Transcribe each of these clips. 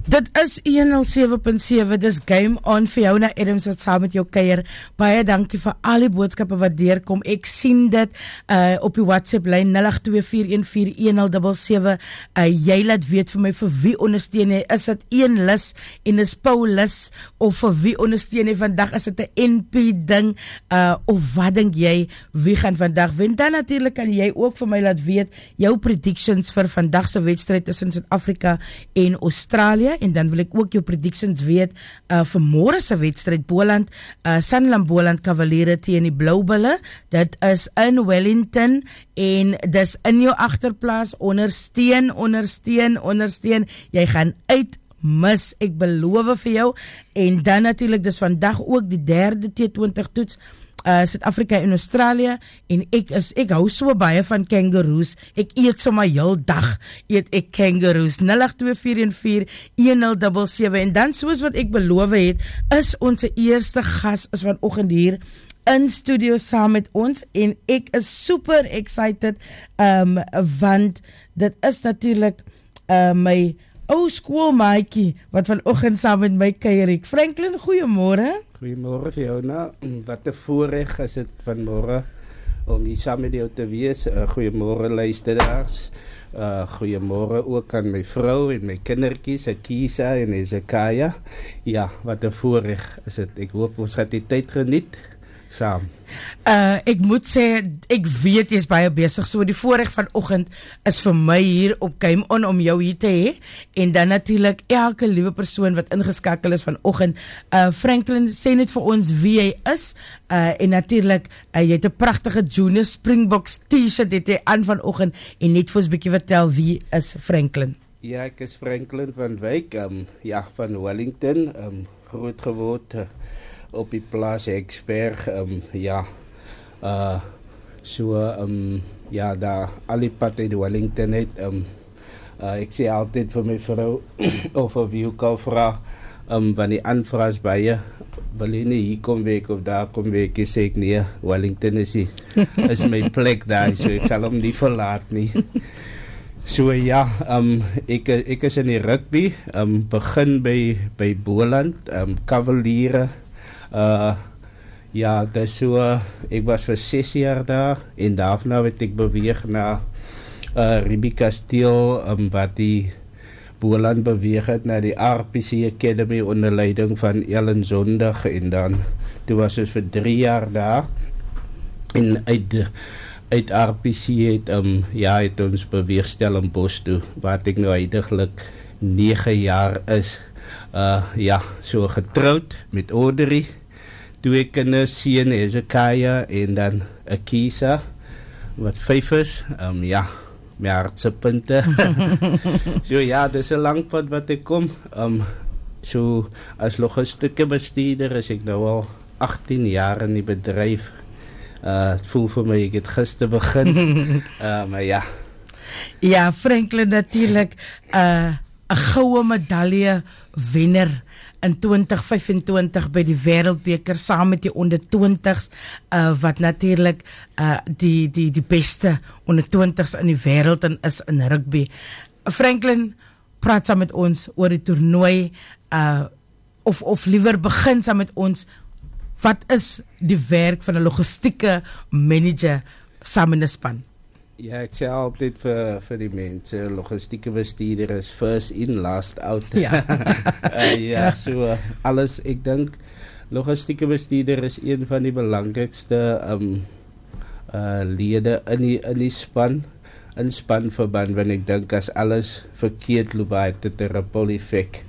Dit is 107.7, dis Game On vir jou na Adams wat saam met jou kuier. Baie dankie vir al die boodskappe wat deurkom. Ek sien dit op die WhatsApp lyn 0824141077. Jy laat weet vir my vir wie ondersteun jy. Is dit een lus en is Paulus of vir wie ondersteun jy vandag? Is dit 'n NP ding of wat dink jy wie gaan vandag wen? Dan natuurlik kan jy ook vir my laat weet jou predictions vir vandag se wedstryd tussen Suid-Afrika en Australië. En dan wil ek ook jou predictions weet vir môre se wedstryd Boland, Sanlam Boland Cavaliere teen die Blou Bulle. Dit is in Wellington en dis in jou agterplaas. Ondersteun. Jy gaan uitmis, ek beloof vir jou. En dan natuurlik dis vandag ook die derde T20 toets. Suid-Afrika en Australië en ek hou so baie van kangaroos. Ek eet sommer heel dag eet ek kangaroos. 0824141077 en dan soos wat ek beloof het, is ons eerste gas is vanoggend hier in studio saam met ons en ek is super excited want dit is natuurlik my ou skoolmaatjie wat vanoggend saam met my kuier. Franklin, goeiemôre. Goeiemôre Fiona, wat 'n voorreg is dit vanmôre om hier saam met jou te wees. Goeiemôre luisteraars. Goeiemôre ook aan my vrou en my kindertjies, Akisa en Ezekaya. Ja, wat 'n voorreg is dit. Ek hoop ons gaan die tyd geniet saam. Ek moet sê, ek weet jy is baie besig, so die voorreg vanoggend is vir my hier op Game On om jou hier te hê, en dan natuurlik elke liewe persoon wat ingeskakel is vanoggend. Franklin, sê net vir ons wie jy is, en natuurlik, jy het 'n pragtige Junior Springboks t-shirt het jy aan vanoggend, en net vir ons 'n bietjie vertel wie is Franklin. Ja, ek is Franklin van Wyk, van Wellington, groot geword, op die plaas Eksberg, daar al die pad uit Wellington het, ek sê altyd vir my vrou, of wie ook al vra, van die aanvraas baie, wil jy nie hier kom werk of daar kom werk, ek sê ek nee, Wellington is my plek daar, so ek sal hom nie verlaat nie. So ja, ek is in die rugby, begin by Boland, Cavaliere, dis so, ek was vir 6 jaar daar, en daarna het ek beweeg na Ribie Kasteel, wat die Boland beweeg het na die RPC Academy onder leiding van Ellen Zondag, en dan, toe was ons vir 3 jaar daar, en uit RPC het ons beweeg Stellenbosch toe, waar ek nou eindiglik 9 jaar is, so getrouwd met Audrey, 2 kinders, seun Ezekaya en dan Akisa, wat 5 is, my hartse punte. So ja, dis 'n lang pad wat ek kom, so as logistieke bestuurder is ek nou al 18 jaar in die bedryf. Het voel vir my, ek het gister begin, maar ja. Ja, Franklin natuurlijk, 'n goue medalje wenner in 2025 by die Wêreldbeker saam met die onder 20s, wat natuurlik die beste onder 20s in die wêreld is in rugby. Franklin, praat saam met ons oor die toernooi, of liewer begin saam met ons, wat is die werk van 'n logistieke manager saam in 'n span? Ja, ek sê altyd vir die mense, logistieke bestuurder is first in, last out. Ja, so alles, ek dink, logistieke bestuurder is een van die belangrikste lede in die span, in spanverband, want ek dink as alles verkeerd loop, het dit 'n ripple effek.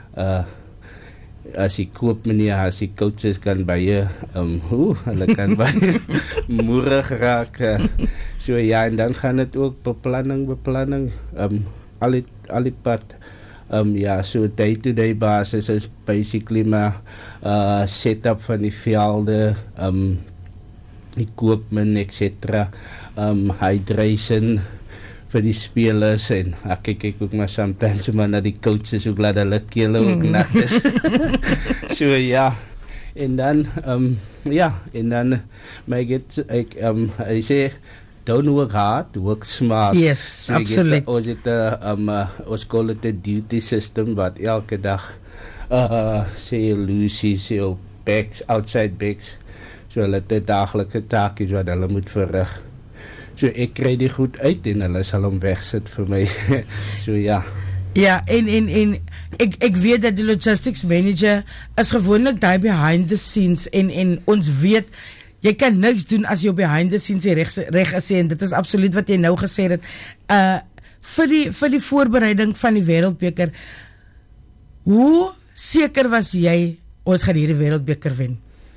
As die koopmeneer, as die coaches kan baie, hulle kan baie moerig raak. So ja, en dan gaan het ook beplanning, al die pad. So day-to-day basis is basically maar setup van die velde, equipment, etc. Hydration vir die spelers, en kyk ook maar sometimes maar na die coaches, ook laat hulle kele ook nat is. So ja, en dan, maar hy sê, don't work hard, work smart. Yes, so absoluut. Ons call it a duty system, wat elke dag sê Lucy, sê op backs, outside backs, so hulle het 'n daaglikse taakies wat hulle moet verrig. So ek kry die goed uit en hulle sal hom wegsit vir my. So ja. Ja, en ek weet dat die logistics manager is gewoonlik daai behind the scenes en ons weet jy kan niks doen as jy behind the scenes reg is en dit is absoluut wat jy nou gesê het. Vir die voorbereiding van die Wêreldbeker, hoe seker was jy ons gaan hierdie Wêreldbeker wen?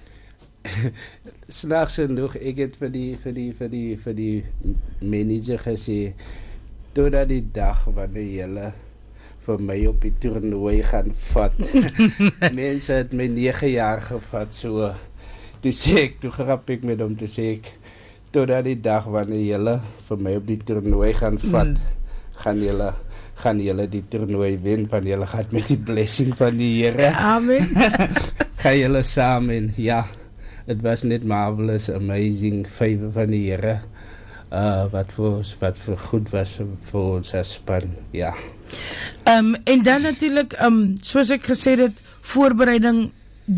Snaaks genoeg, ek het vir die manager gesê, totdat die dag wanneer julle vir my op die toernooi gaan vat. Mense het my 9 jaar gevat, so toe grap ek met hom, toe sê ek, totdat die dag wanneer julle vir my op die toernooi gaan vat, gaan julle die toernooi wen, van julle gaat met die blessing van die Here. Amen. Gaan julle samen, ja. Het was net marvelous, amazing, favor van die Here, wat voor goed was vir ons as span, ja. En dan natuurlijk, soos ek gesê het, voorbereiding,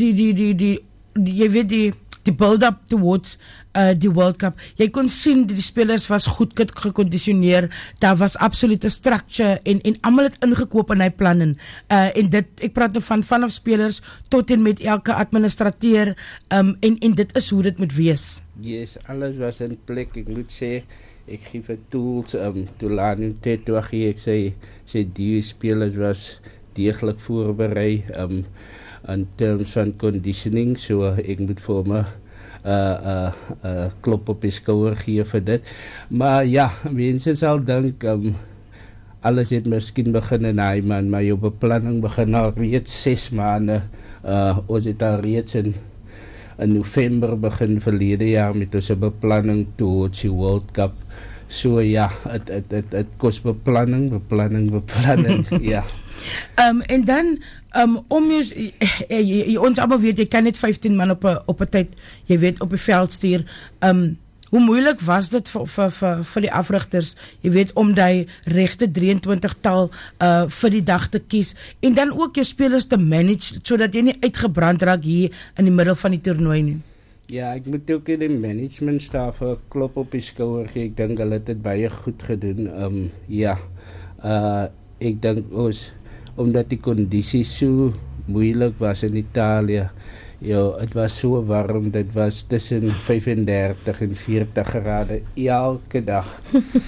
jy weet die build-up towards die World Cup. Jy kon sien die spelers was goed geconditioneer, daar was absolute structure en almal het ingekoop in hy plannen. En dit, ek praat nou vanaf spelers tot en met elke administrateur, en dit is hoe dit moet wees. Yes, alles was in plek. Ek moet sê, ek gee vir tools, Tulani Tetwagi, ek sê die spelers was deeglik voorberei, in terms van conditioning, so ek moet vir my klop op die skouer gee vir dit. Maar ja, mense sal dink, alles het miskien begin in hy man, maar jou beplanning begin al reeds 6 maande, ons het al reeds in November begin verlede jaar met ons beplanning towards die World Cup. So ja, het kost beplanning, ja. En dan, ons allemaal weet, jy kan net 15 man op 'n tyd, jy weet, op die veld stuur. Hoe moeilik was dit vir die afrigters, jy weet, om die regte 23-tal vir die dag te kies, en dan ook jou spelers te manage, sodat jy nie uitgebrand raak hier in die middel van die toernooi nie? Ja, ek moet ook in die management staf 'n klop op die skouer gee. Ek dink hulle het dit baie goed gedoen. Ja, ek dink omdat die kondisies so moeilik was in Italië, ja, het was so warm, dit was tussen 35 en 40 grade elke dag.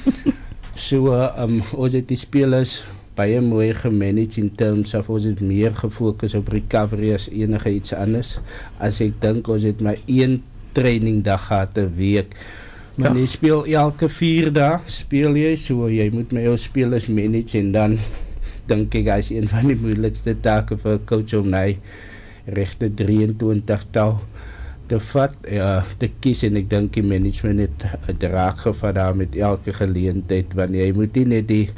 So, ons het die spelers baie mooi gemanage in terms of ons het meer gefokus op recovery as enige iets anders. As ek dink, ons het maar 1 trainingdag gehad 'n week. Maar jy speel elke 4 dae, speel jy, so jy moet met jou spelers manage, en dan dink ek is een van die moeilikste take vir coach om my regte 23-tal te vat, te kies, en ek dink die management het raak gevat daar met elke geleentheid, want jy moet nie net die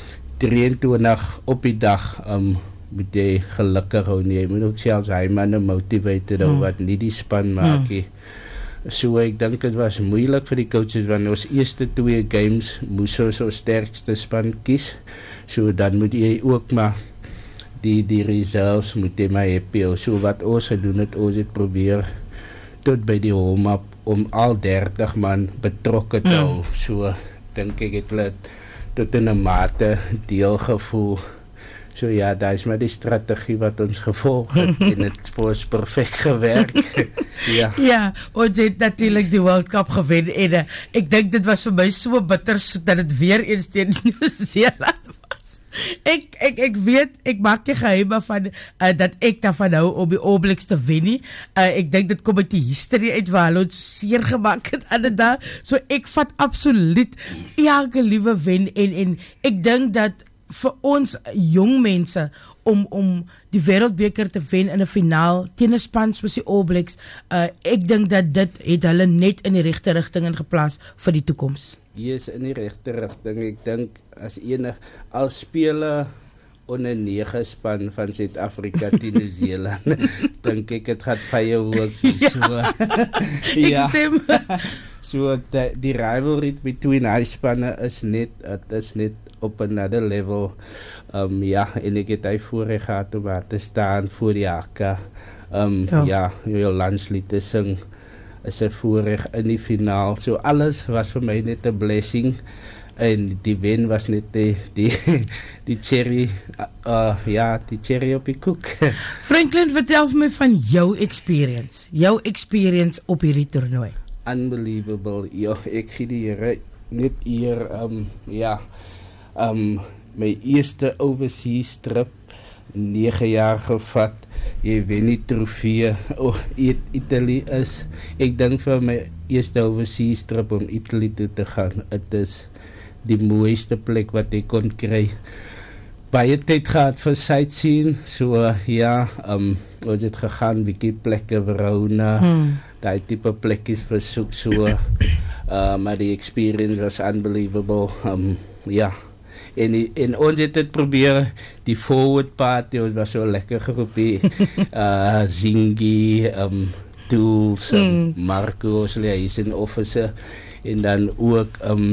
23 op die dag moet jy gelukkig hou nie, jy moet ook selfs hy manne motivated hou wat nie die span maak nie. So ek dink het was moeilik vir die coaches, want ons eerste 2 games moes ons so sterkste span kies, so dan moet jy ook maar die reserves moet jy maar happy hou. So wat ons gedoen het, ons het probeer tot by die warm-up om al 30 man betrokke te hou. So dink ek het hulle tot in 'n mate deel gevoel. So ja, daar is maar die strategie wat ons gevolg het en het vir ons perfect gewerk. Ja. Ja, ons het natuurlijk die World Cup gewen en ek dink dit was vir my so bitter dat het weer eens teen Nieu-Seeland was. Ek weet, ek maak nie geheim van dat ek daarvan hou om die All Blacks te wen nie. Ek dink dit kom uit die history uit waar hulle ons seer gemaak het aan die dag. So ek vat absoluut elke liewe wen en ek dink dat vir ons jong mense om die Wêreldbeker te wen in 'n finaal teen 'n span soos die All Blacks, ek dink dat dit het hulle net in die regte rigting ingeplaas vir die toekoms. Yes, in die regte rigting. Ek dink as spele onder 9 span van Suid-Afrika teen Nieu-Seeland, dink ek het gaan fireworks so. Ek stem. So die rivalry between hy spanne is net op another level. En ek het hy voorreg gehad om daar te staan voor die hakke. Jou landslied te sing is 'n voorreg in die finaal. So alles was vir my net 'n blessing. En die wen was net die cherry, die cherry op die koek. Franklin, vertel vir my van jou experience op hierdie toernooi. Unbelievable. Ek gee die Here net eer, my eerste overseas trip, 9 jaar gevat. Jy wen die trofee. Italy is, ek dink vir my eerste overseas trip om Italy toe te gaan, het is die mooiste plek wat ek kon kry. Baie tyd gehad vir sightseeing, so ons het gegaan, bietjie plekke, Verona, die type plekjes versoek, so, maar die experience was unbelievable, En ons het het probeer, die forward party, ons was so lekker geroepie, Zingi, Tools, Marco, hy is een officer, en dan ook,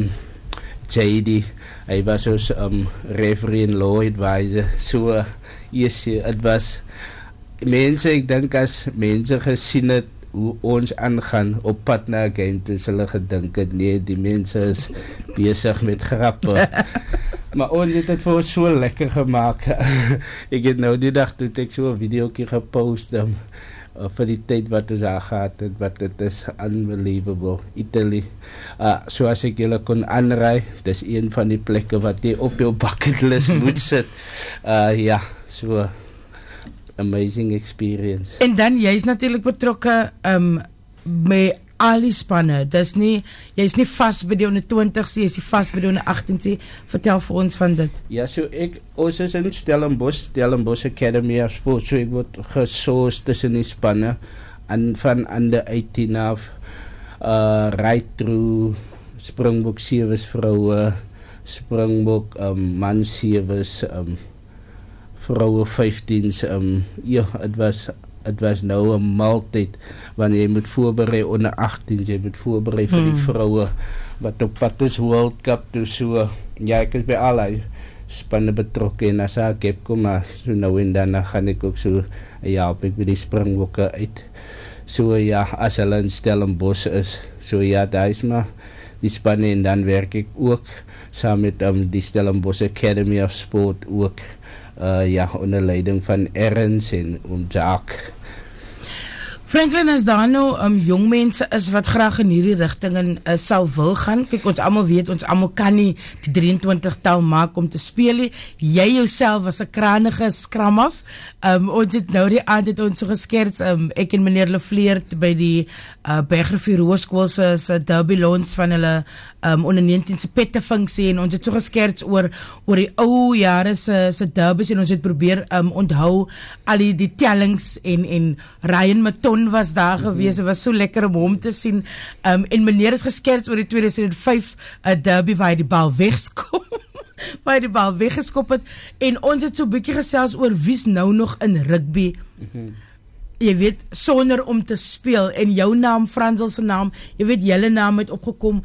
JD, hy was ons referee en law advisor, so, het was, mense, ek dink as mense gesien het, hoe ons aangaan op pad na game, toe hulle gedink het, nee, die mense is bezig met grappe, maar ons het het vir ons so lekker gemaakt, ek het nou die dag, toe ek so 'n videokie gepost, vir die tyd wat ons daar gehad het, wat het is unbelievable, Italy, soos ek julle kon aanraai, dis een van die plekke wat jy op jou bucket list moet sit, so, amazing experience. En dan, jy is natuurlijk betrokke met al die spanne, jy is nie vast by die onder 20, jy is nie vast by die onder 18, vertel vir ons van dit. Ja, so ons is in Stellenbosch Academy of Sport, so ek word gesoos tussen die spanne, van under 18 af, right through, Springbok 7's vroue, Springbok man 7's, vroue 15's, het was nou een maaltijd, wanneer je moet voorbereid onder 18, je moet voorbereid vir die vrouwen, wat op pad is World Cup, dus so, ek is by allerlei spanne betrokken, en as ek heb kom, maar so nou en dan gaan ek ook so, help ek by die Springbokke uit, so as hulle in Stellenbosch is, so daar is maar die spanne, en dan werk ek ook, saam met die Stellenbosch Academy of Sport ook, onder leiding van Erns en Jacques. Franklin, as daar nou jong mense is wat graag in hierdie rigting sal wil gaan, kyk, ons allemaal weet, ons allemaal kan nie die 23-tal maak om te speel nie, jy jouself was 'n kranige skram af, ons het nou die aand het ons so geskerts, ek en meneer Lefleert by die Bergrivier Hoërskool se derby launch van hulle onder 19 se pettefunksie, en ons het so geskerts oor die ou jare se derbies, en ons het probeer onthou al die tellings, en Ryan Maton was daar gewees, het was so lekker om hom te sien, en meneer het geskerts oor die 2005 derby waar hy die bal weggeskop het, en ons het so bykie gesels oor wie's nou nog in rugby, jy weet, sonder om te speel, en jou naam, Fransel se naam, jy weet, julle naam het opgekom,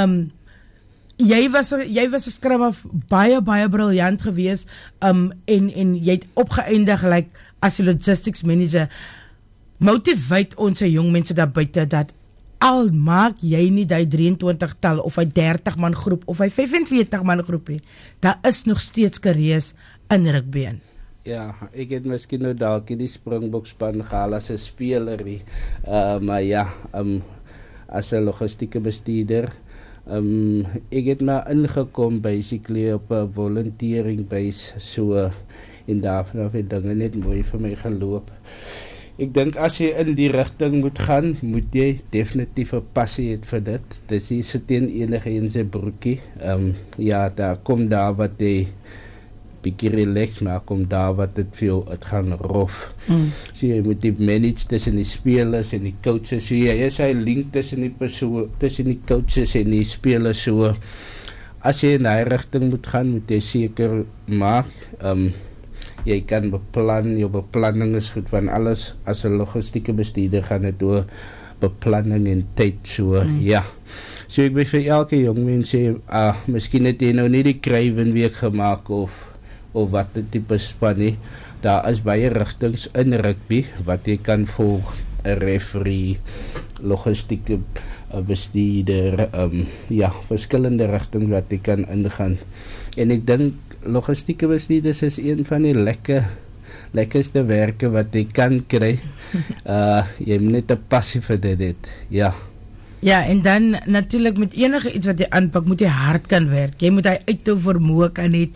jy was 'n skram af, baie briljant gewees, en jy het opgeëindig, like, as die logistics manager, motiveer ons jong mense daar buite, dat al maak jy nie die 23-tal, of hy 30-man groep, of hy 45-man groep, daar is nog steeds kareers in rugby in. Ja, ek het miskien nou dalk in die Springbok span gehaal as 'n speler, maar as 'n logistieke bestuurder, ek het maar ingekom basically op 'n volunteering base, so, en daarvan het dinge net mooi vir my geloop. Ek dink as jy in die rigting moet gaan, moet jy definitief 'n passie het vir dit. Dis nie so teen enige in sy broekie. Daar kom daar wat jy bietjie relax, maar kom daar wat dit veel, het gaan rof. So jy moet die manage tussen die spelers en die coaches, so jy is hy link tussen die coaches en die spelers, so as jy in die rigting moet gaan, moet jy seker maak, jy kan beplan, jou beplanning is goed van alles, as 'n logistieke bestuurder gaan het oor beplanning en tyd so ja. So ek wil vir elke jong mens sê, miskien het jy nou nie die Craven week gemaak of wat die tipe span nie. Daar is baie rigtings in rugby wat jy kan volg, 'n referee, logistieke bestuurder, ja, verskillende rigtings wat jy kan ingaan. En ek dink logistieke bestuurders is een van die lekkerste werke wat jy kan kry. Jy moet net 'n passie vir dit hê. Ja. Ja, en dan natuurlijk met enige iets wat jy aanpak, moet jy hard kan werk. Jy moet hy uithou vermoë kan hê.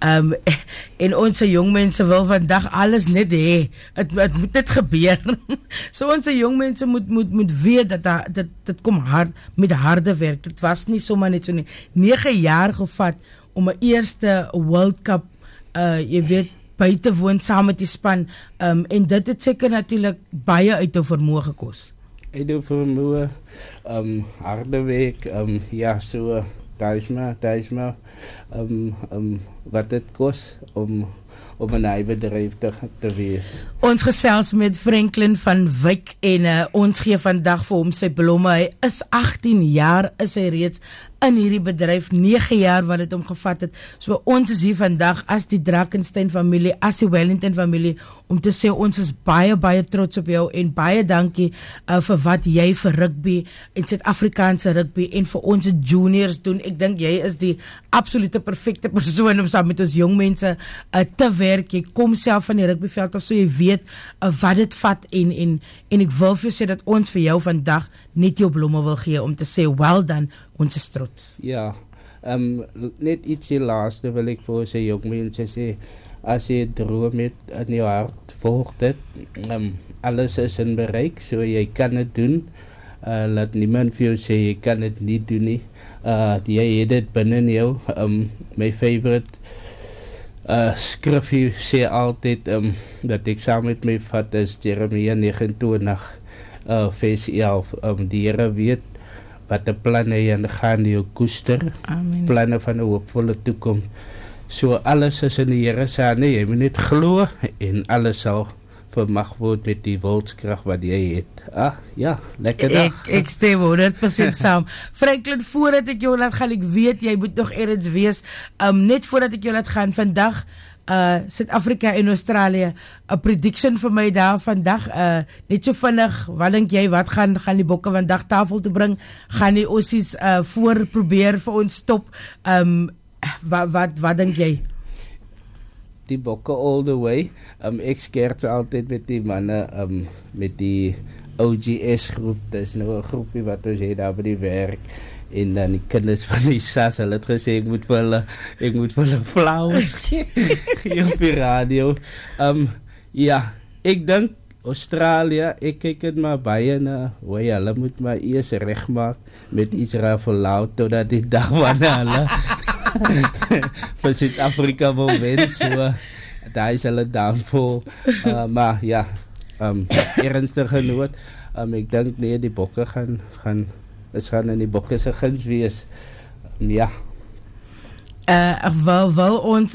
En onze jong mense wil vandag alles net hê. Het moet net gebeur. So onze jong mense moet weet dat dit kom hard met harde werk. Dit was nie sommer net so nie. 9 jaar gevat om 'n eerste World Cup jy weet by te woon saam met die span. En dit het seker natuurlik baie uithou vermoë gekos. Ek doe vermoë, harde werk, ja, so, daar is maar, wat het kost om 'n eie bedryf te wees. Ons gesels met Franklin van Wyk en ons gee vandag vir hom sy blomme. Hy is 18 jaar, is hy reeds in hierdie bedryf, 9 jaar wat het hom gevat het. So ons is hier vandag as die Drakensberg familie, as die Wellington familie, om te sê ons is baie, baie trots op jou en baie dankie vir wat jy vir rugby en Suid-Afrikaanse rugby en vir ons juniors doen. Ek dink jy is die absolute perfekte persoon om saam met ons jong mense te werk. Jy kom self van die rugbyveld af, so jy weet wat dit vat en ek wil vir jou sê dat ons vir jou vandag net jou blomme wil gee om te sê well done, ons is trots. Ja, net ietsie laaste wil ek vir sy jong mense sê, as jy droom het in jou hart, volg dit, alles is in bereik, so jy kan het doen, laat niemand vir jou sê, jy kan het nie doen nie, jy het het binnen jou, my favorite skrifie sê altyd, dat ek saam met my vat is, Jeremia 29, vers 11, die Here weet, wat die planne en gaan jou koester, planne van 'n hoopvolle toekoms. So alles is in die Here se hande, jy moet net glo en alles sal vermag word met die wilskrag wat jy het. Ja, lekker dag. Ek stem 100% saam. Franklin, voordat ek jou laat gaan, ek weet jy moet nog ergens wees. Net voordat ek jou laat gaan vandag, Suid-Afrika en Australië, 'n prediction vir my daar vandag, net so vinnig, wat dink jy, wat gaan die bokke vandag tafel toe bring? Gaan die Aussies voor probeer vir ons stop? Wat dink jy? Die bokke all the way. Ek skerts altyd met die manne, met die OGS groep, dis nou 'n groepie wat ons het daar by die werk, en dan die kinders van die SAS, hulle het gesê, ek moet vir hulle flowers gee op die radio. Ja, ek dink Australië, ek kyk dit maar baie na, hulle moet maar eers regmaak met Israel verlaat, totdat die dag wanneer hulle vir Suid-Afrika wil wen, so daar is hulle downfall, maar ja, ernstige noot, ek dink nee, die bokke gaan in die bokke se guns wees, ja. Wil ons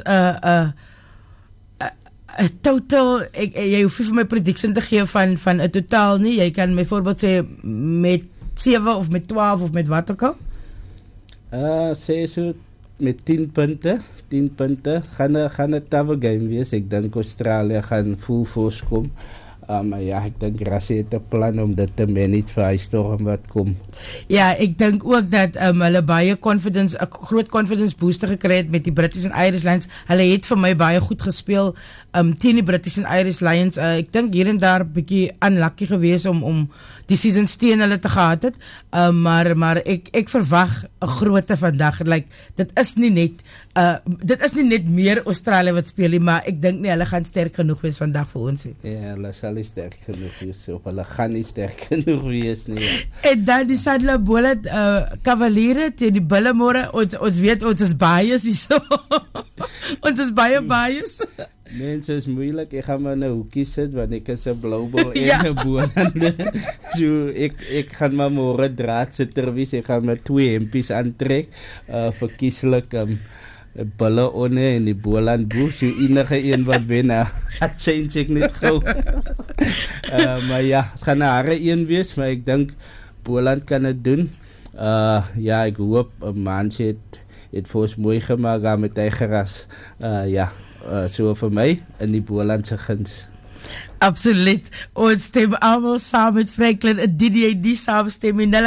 total, jy hoef nie vir my prediction te gee van 'n totaal nie, jy kan byvoorbeeld sê met 7 of met 12 of met wat ook al? Sê so met 10 punte, gaan 'n tawe game wees. Ek dink Australië gaan full force kom. Ja, ek dink Rassie het 'n plan om dit te manage vir hy storm wat kom. Ja, ek dink ook dat hulle baie confidence, 'n groot confidence booster gekry het met die British and Irish Lions. Hulle het vir my baie goed gespeel teen die British and Irish Lions. Ek dink hier en daar bietjie unlucky gewees om die season teen hulle te gehad het. Maar ek verwag 'n groote vandag. Dit is nie net meer Australië wat speel nie, maar ek dink nie hulle gaan sterk genoeg wees vandag vir ons nie. Ja, hulle sal nie sterk genoeg wees, of hulle gaan nie sterk genoeg wees nie. En dan die Sadler Bullet Cavaliere teen die Bulle môre, ons weet ons is bias hierso. Ons is baie bias. Mense is moeilik, ek gaan maar in 'n hoekie sit, want ek is 'n blou bal en 'n boonande. So, ek gaan maar môre draad sitter wees, ek gaan my 2 hempies aantrek, verkieslik, bulle onder en die Boland boe, so enige een wat wen, dat change ek net gauw. Maar ja, het gaan 'n harde een wees, maar ek dink Boland kan het doen. Ja, ek hoop Mansie het vir ons mooi gemaak met hy geras. Ja, so vir my in die Bolandse guns. Absoluut, ons stem allemaal saam met Franklin, indien jy die saam stem in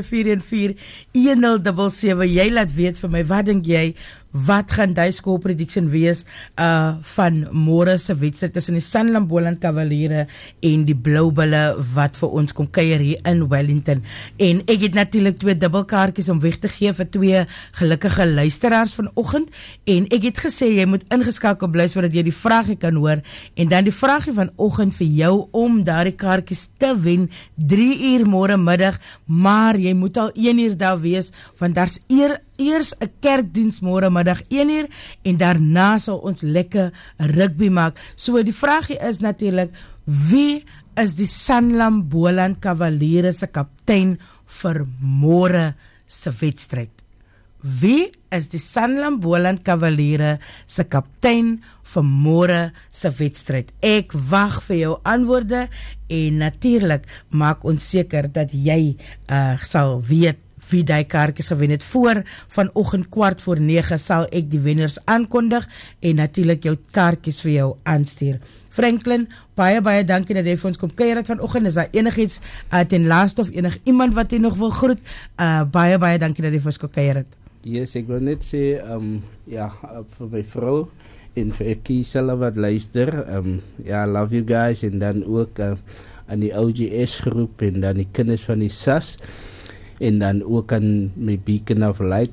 082441077, jy laat weet vir my, wat dink jy, wat gaan die score prediction wees van môre se wedstryd tussen die Sanlam Boland Cavaliere en die Bloubulle wat vir ons kom kuier hier in Wellington. En ek het natuurlik 2 dubbelkaartjies om weg te gee vir 2 gelukkige luisteraars vanoggend, en ek het gesê jy moet ingeskakel bly sodat jy die vragie kan hoor, en dan die vragie vanoggend vir jou om daardie kaartjies te wen 3 uur môre middag, maar jy moet al 1 uur daar wees, want daar's eers 'n kerkdiens môre middag 1 uur, en daarna sal ons lekker rugby maak. So die vragie is natuurlik, wie is die Sanlam Boland Cavaliere se kaptein vir môre se wedstryd? Wie is die Sanlam Boland Cavaliere se kaptein vir môre se wedstryd? Ek wag vir jou antwoorde, en natuurlik maak ons seker dat jy sal weet wie die kaartjies gewen het. Voor vanoggend 8:45 sal ek die wenners aankondig en natuurlik jou kaartjies vir jou aanstuur. Franklin, baie dankie dat jy vir ons kom kuier het vanoggend. Is daar enigiets ten laaste of enig iemand wat jy nog wil groet? Baie dankie dat jy vir ons kom kuier het. Yes, ek wil net sê, ja, vir my vrou en vir Ekkie self wat luister, ja, love you guys, en dan ook aan die OGS groep, en dan die kinders van die SAS, en dan ook aan my Beacon of Light,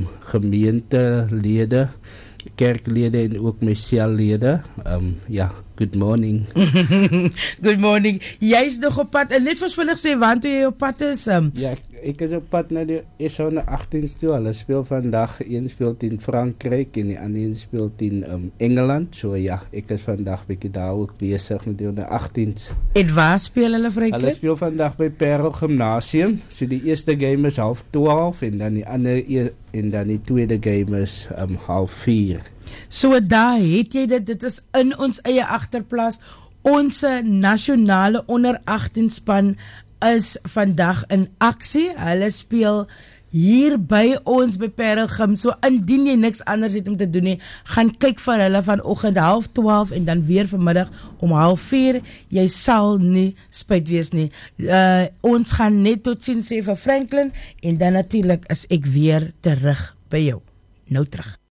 gemeentelede, kerklede en ook my sellede. Ja, good morning. Good morning. Jy is nog op pad, en net vir ons vinnig sê, want toe jy op pad is? Ja, ek is op pad na die S118 toe. Hulle speel vandag, een speel teen Frankryk en die ander een speel teen Engeland. So ja, ek is vandag bietjie daar ook besig met die 18s. En waar speel hulle, Franklin? Hulle speel vandag by Parel Gymnasium. So die eerste game is 12:30 en dan die ander en dan die tweede game is 3:30. So daar het jy dit is in ons eie agterplaas. Ons nasionale onder 18 span is vandag in aksie. Hulle speel hier by ons by Parel Gym. So indien jy niks anders het om te doen nie, gaan kyk vir hulle vanoggend 12:30 en dan weer vanmiddag om 3:30. Jy sal nie spyt wees nie. Ons gaan net totsiens sê vir Franklin, en dan natuurlik is ek weer terug by jou. Nou terug.